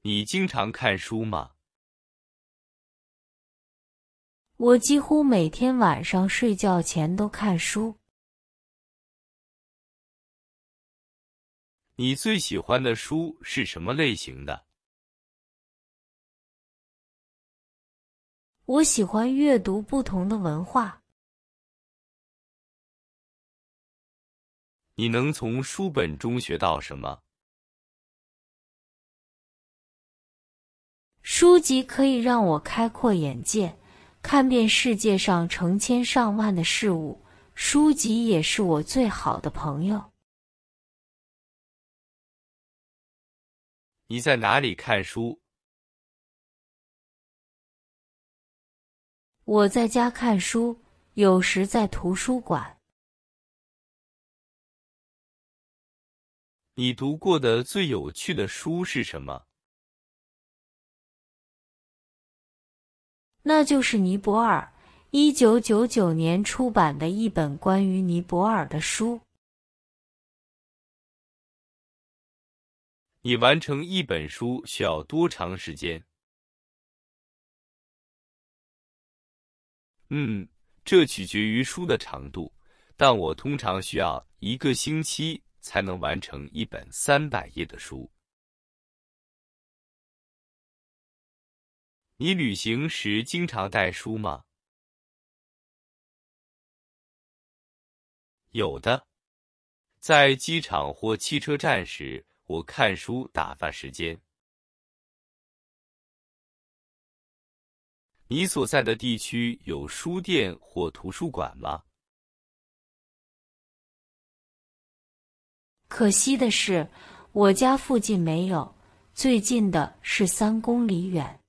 你经常看书吗？ 我几乎每天晚上睡觉前都看书。 你最喜欢的书是什么类型的？ 我喜欢阅读不同的文化。 你能从书本中学到什么？ 书籍可以让我开阔眼界，看遍世界上成千上万的事物。书籍也是我最好的朋友。 你在哪里看书？ 我在家看书，有时在图书馆。 你读过的最有趣的书是什么？ 那就是尼泊尔，1999年出版的一本关于尼泊尔的书。 你完成一本书需要多长时间？这取决于书的长度，但我通常需要1个星期才能完成一本300页的书。你旅行时经常带书吗？有的，在机场或汽车站时，我看书打发时间。你所在的地区有书店或图书馆吗？ 可惜的是，我家附近没有，最近的是3公里远。